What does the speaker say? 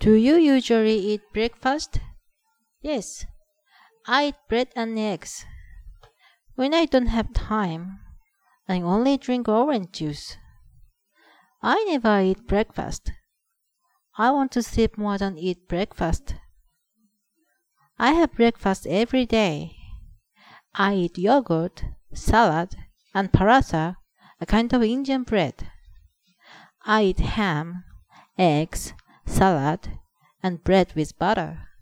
Do you usually eat breakfast? Yes, I eat bread and eggs. When I don't have time, I only drink orange juice. I never eat breakfast. I want to sleep more than eat breakfast. I have breakfast every day. I eat yogurt, salad, and paratha, a kind of Indian bread. I eat ham, eggs, salad, and bread with butter.